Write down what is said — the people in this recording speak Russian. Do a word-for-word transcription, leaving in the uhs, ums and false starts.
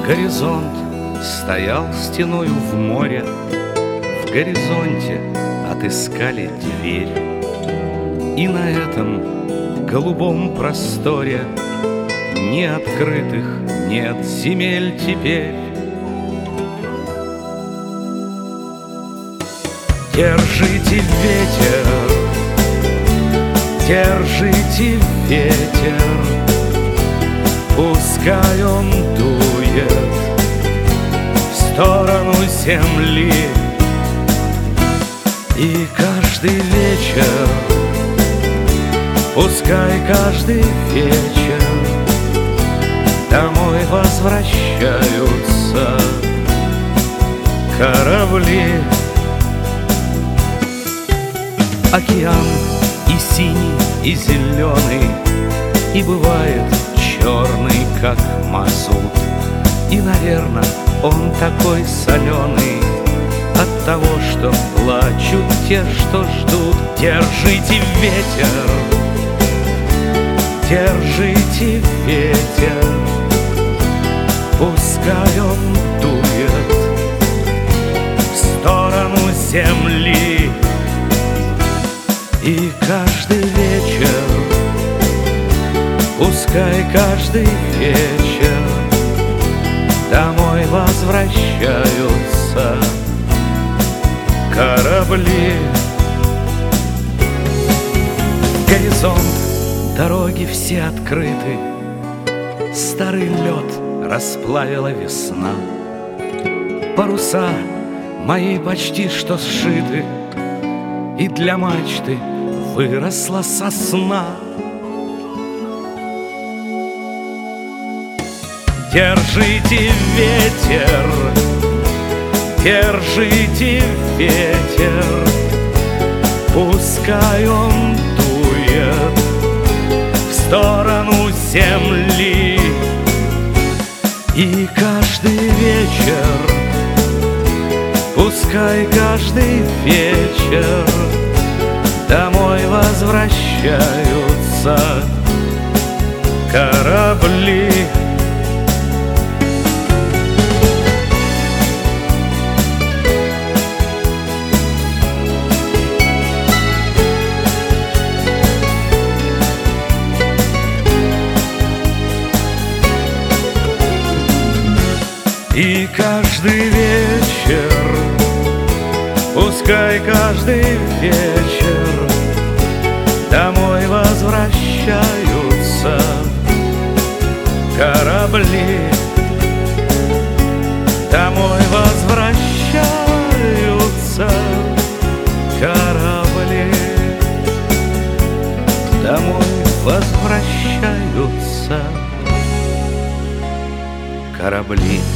Горизонт стоял стеною в море, в горизонте отыскали дверь. И на этом голубом просторе ни открытых нет земель теперь. Держите ветер, держите ветер, пускай он дует в сторону земли. И каждый вечер, пускай каждый вечер домой возвращаются корабли. Океан и синий, и зеленый, и бывает черный, как мазут. И, наверное, он такой соленый от того, что плачут те, что ждут. Держите ветер, держите ветер, пускай он дует в сторону земли. И каждый вечер, пускай каждый вечер домой возвращаются корабли. Горизонт, дороги все открыты, старый лед расплавила весна. Паруса мои почти что сшиты, и для мачты выросла сосна. Держите ветер, держите ветер, пускай он дует в сторону земли. И каждый вечер, пускай каждый вечер домой возвращаются корабли. И каждый вечер, пускай каждый вечер домой возвращаются корабли. Домой возвращаются корабли. Домой возвращаются корабли.